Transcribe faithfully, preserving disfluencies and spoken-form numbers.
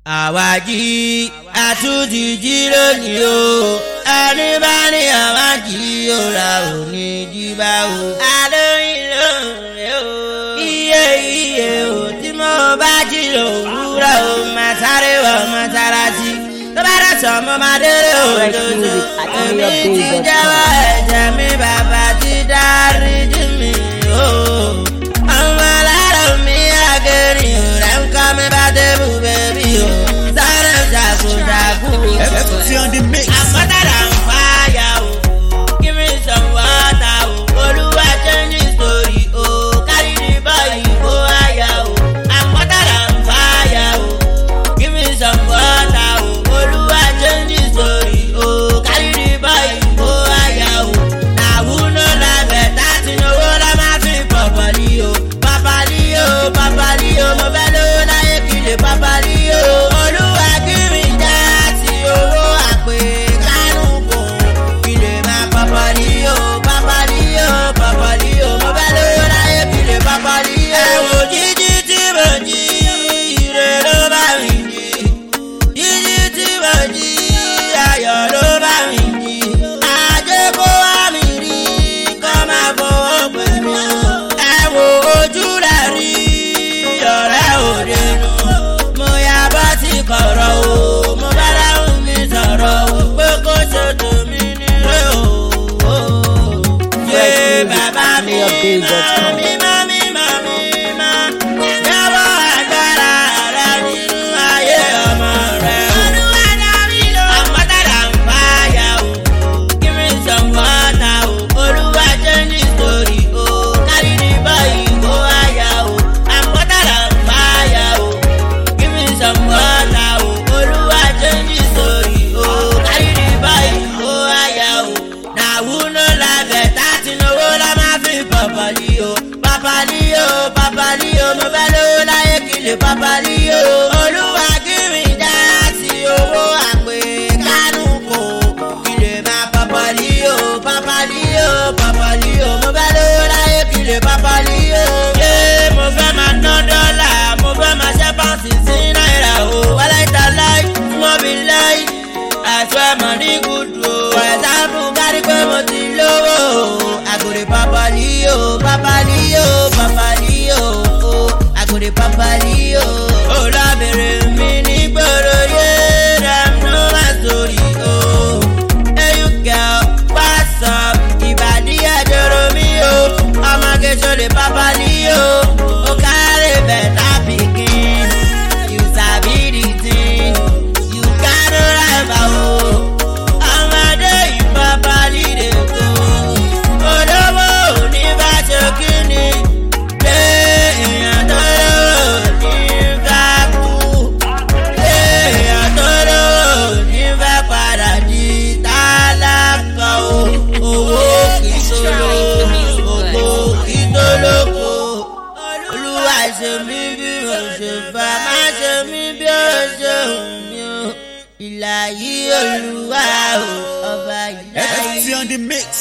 àwájí àtúntìjí lónìí o ẹni bá ní àwájí òrà òní jíbá o. àlóyìn lóore o iye iye o tí mo bá jí lòwúrọ̀ o máa sáré wọ̀ máa sára sí tó bá dẹ̀ sọ mo máa délé òdodo èmi ti jẹ́wọ́ ẹ̀jẹ̀ mi bàbá ti dárí jì mí o. ọmọ aláàrọ̀ mi àgẹ̀rìn o rẹ̀ ń kọ́ mi bá débù bẹ́bí o sáré jagunjagun o. F T on the mix. àmọ́tàdà ń fàyà o give me some water o olúwa change the story o carry the boy go higher o. àmọ́tàdà ń fàyà o give me some water o olúwa change the story o carry the boy go higher o. na who no like better tí owó la máa fi pọ̀pọ̀lì o pàpàlì o pàpàlì o mo fẹ́ lówó láyé kí lè pàpàlì o. olúwa give me that tí owó àpè kánú kò kí lè máa pàpàlì o pàpàlì o pàpàlì o mo fẹ́ lówó láyé kí lè pàpàlì o. ẹ wo jíjí tí mo jí ire ló bá mi jí jíjí tí mo jí ayọ̀ ló bá mi jí ajé kó wá mi rí kó máa fowó pè mí o. ẹ wo ojú rẹ̀ rí ọ̀rẹ́ òde nu mo yà bọ́ sí kọ̀rọ̀ o mo bá dáhùn mi sọ̀rọ̀ o pé kó ṣètò mi nílé o. ṣé bàbá mi máa mi máa mi máa mi máa jábọ̀ agbára rẹ nínú ayé ọmọ rẹ o. olúwa dá mi lò. àmọ́tàdà ń fàyà o give me some water o olúwa change the story o carry the boy go higher o. àmọ́tàdà ń fàyà o give me some water o olúwa change the story o carry the boy go higher o. na who no like better tí owó la máa fi pọ̀pọ̀lì o pàpàlì o pàpàlì o mo fẹ́ lówó láyé kí lè pàpàlì o. olúwa give me that tí owó àpè kánú kò kí lè máa pàpàlì o pàpàlì o pàpàlì o mo fẹ́ lówó láyé kí lè pàpàlì o. ṣé mo fẹ́ máa ná dọ́là mo fẹ́ máa ṣẹ́ pọ́ǹsì sí náírà o wálé ìta láì mo bí láì àṣọ ẹ̀mọ́ ní gùdù o ẹ̀sáàpù kárí pé mo ti lówó o àgòrè pàpàlì o pàpàlì o pàpàlì o àgòrè pàpàlì o. ó lábẹ̀rẹ̀ mi ní gbòòrò yé dem know my story o. hey you girl what's up ìbàdí àjọrò mi o ọmọge ṣọlẹ̀ pàpàlì o ó kárẹ̀ bẹ̀tà pikin you sabi the thing you gado rẹ̀bà o ọmọdé yìí pàpàlì dè kó olówó ní bá ṣe kíni lé èèyàn tó lówó ní bá kú lé èèyàn tó lówó ní bá padà di tálákà o. owó kì í tó lówó ògbó kì í tó lóko olúwa ṣe mí bí mo ṣe bá má ṣe mí bí ó ṣe hù mí o ìlà yìí olúwa o ọba ìlà F yìí. T on the mix.